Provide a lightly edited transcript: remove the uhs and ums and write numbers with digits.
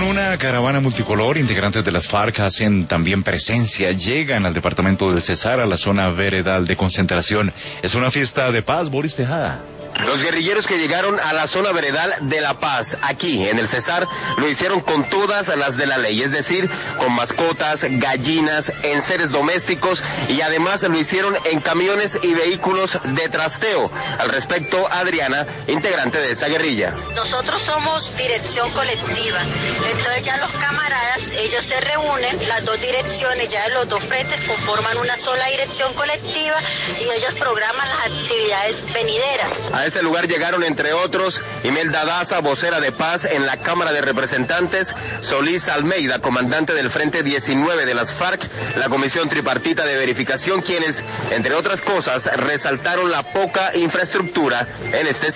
una caravana multicolor, integrantes de las FARC hacen también presencia, llegan al departamento del Cesar, a la zona veredal de concentración. Es una fiesta de paz, Boris Tejada. Los guerrilleros que llegaron a la zona veredal de La Paz, aquí en el Cesar, lo hicieron con todas las de la ley, es decir, con mascotas, gallinas, enseres domésticos, y además lo hicieron en camiones y vehículos de trasteo. Al respecto, Adriana, integrante de esa guerrilla. Nosotros somos dirección colectiva, entonces ya los camaradas, ellos se reúnen, las dos direcciones, ya de los dos frentes conforman una sola dirección colectiva y ellos programan las actividades venideras. A ese lugar llegaron, entre otros, Imelda Daza, vocera de paz en la Cámara de Representantes, Solís Almeida, comandante del Frente 19 de las FARC, la Comisión Tripartita de Verificación, quienes, entre otras cosas, resaltaron la poca infraestructura en este